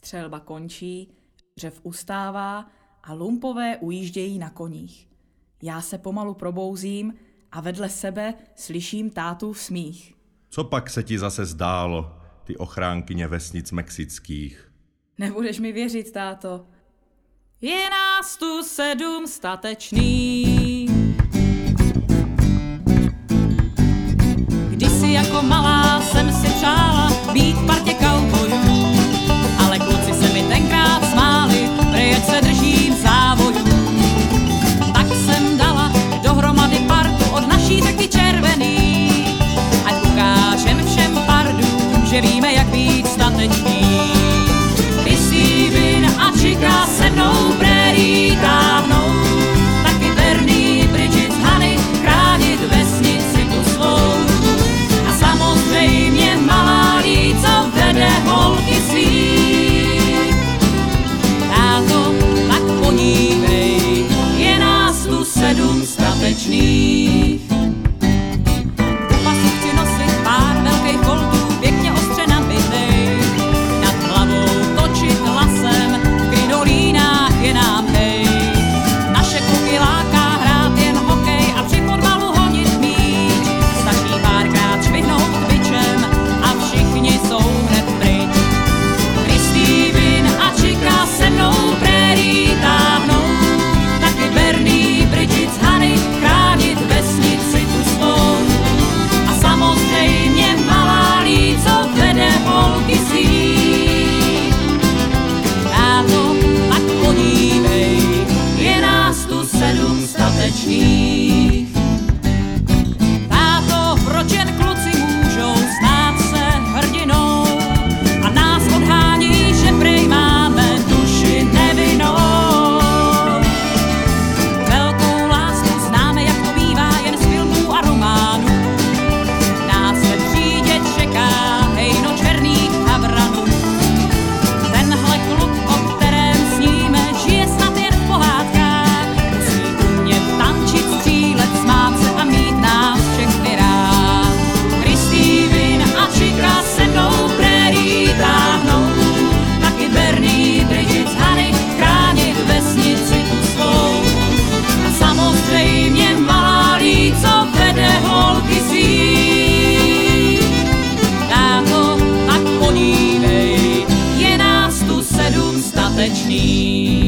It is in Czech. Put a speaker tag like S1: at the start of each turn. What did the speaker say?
S1: Střelba končí, řev ustává a lumpové ujíždějí na koních. Já se pomalu probouzím a vedle sebe slyším tátův smích.
S2: Co pak se ti zase zdálo, ty ochránkyně vesnic mexických?
S1: Nebudeš mi věřit, táto. Je nás tu 7 statečných. Kdysi jako malá jsem si přála být v partě kaubojů, ale kluci se mi tenkrát smáli, prejeď se držím závojů. Tak jsem dala dohromady partu od naší řeky červený, ať ukážem všem pardům, že víme, jak být stateční. Steven a Chica se mnou prérii táhnou, taky Bernie, Bridget, Honey, chránit vesnici tu svou. A samozřejmě malá Lee, co vede holky svý. Táto, tak podívej, je nás tu 7 statečných. Do pasu chci nosit pár velkých koltů, pěkně ostře nabitej. Nad hlavou točit lasem, v krinolínách je nám hej. Naše kluky láká hrát jen hokej a při fotbalu honit míč. Stačí párkrát švihnout bičem a všichni jsou hned pryč. Steven a Chica se mnou prérii táhnou, taky Bernie, Bridget, Honey, chránit vesnici tu svou. A samozřejmě malá Lee, co vede holky svý. Táto, tak podívej, je nás tu 7 statečných. Táto, proč jen kluci můžou stát se hrdinou a nás odhání, že prej máme duši nevinnou. Velkou lásku známe, jak to bývá, jen z filmů a románů. Nás ve třídě čeká hejno černých havranů. Tenhle kluk, o kterém sníme, žije snad jen v pohádkách. Musí umět tančit, střílet, smát se a mít nás všechny rád. Steven a Chica se mnou prérii táhnou, taky Bernie, Bridget, Honey, chránit vesnici tu svou. A samozřejmě malá Lee, co vede holky svý. Táto, tak podívej, je nás tu 7 statečných.